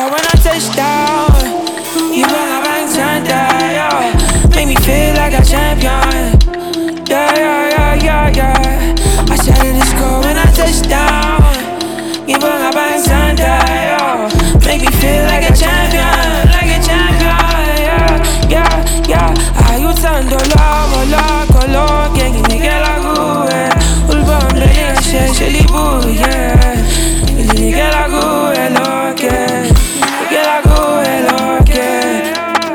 score when I touch down. You bring my bank turned down, yeah. Make me feel like a champion. Yeah, yeah, yeah, yeah, yeah. I started to score when I touch down. You bring my bank turned down, yeah. Make me feel like a champion, like a champion, yeah, yeah, yeah. Aiutando l'uomo, color che mi che la gue. Un bombe che li buie. Mi che la gue, lo che. Mi che la gue, lo che.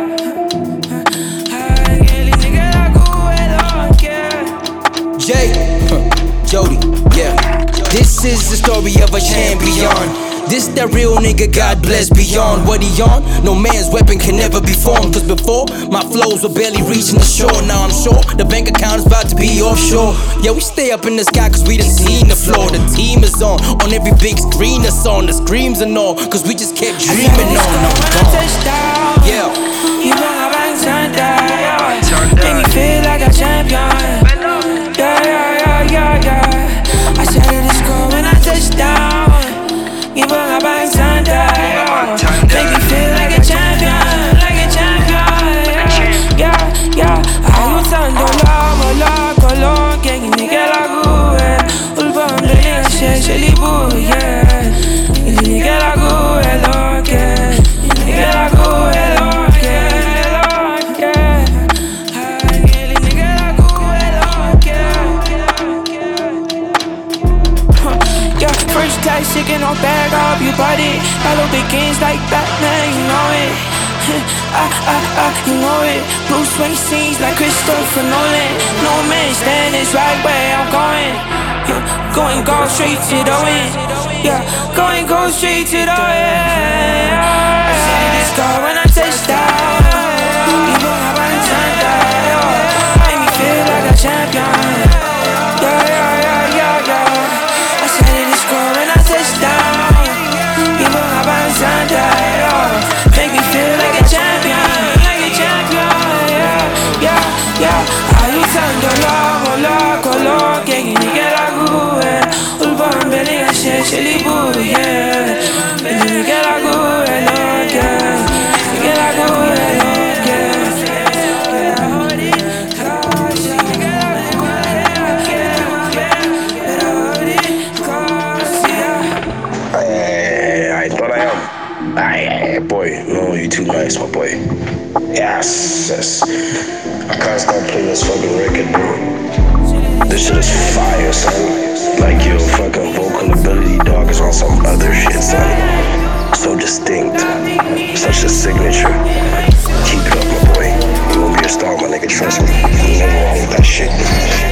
Jay, Jody, yeah. This is the story of a champion. This that real nigga, God bless beyond what he on. No man's weapon can never be formed. Cause before, my flows were barely reaching the shore. Now I'm sure the bank account is about to be offshore. Yeah, we stay up in the sky cause we done seen the floor. The team is on every big screen that's on. The screams and all, cause we just kept dreaming on. Yeah. You know my bank turned down. Make me feel like a champion. Yeah, yeah, yeah, yeah, yeah. I started to score when I touched down. You bring my bank turned down. Make me feel like a champion, like a champion. Yeah, yeah, yeah. Aiutando l'uomo, color che mi che la gue. Un bombe che li buie. Mi che la gue, lo che. Mi che la gue, lo che. First class chicken on bag up, you body. Follow the games like Batman, you know it. You know it. Bruce Wayne scenes like Christopher Nolan. No man stand is right where I'm going. Yeah, go straight to the win. Yeah, go straight to the win. I see this star when I touch down. You know how I turned down. Make me feel like a champion. Yeah, yeah, yeah, yeah, yeah. When I touch down, you know how I turned down. Make me feel like a champion, yeah, yeah, yeah. Aiutando l'uomo, color che mi che la gue. Un bombe che li buie. Mi che la gue, lo che. Mi che la gue, lo che. Boy, no, you too nice, my boy. Yes, yes. I can't stop playing this fucking record, bro. This shit is fire, son. Like your fucking vocal ability, dog, is on some other shit, son. So distinct, such a signature. Keep it up, my boy. You won't be a star, my nigga, trust me. You're never wrong with that shit.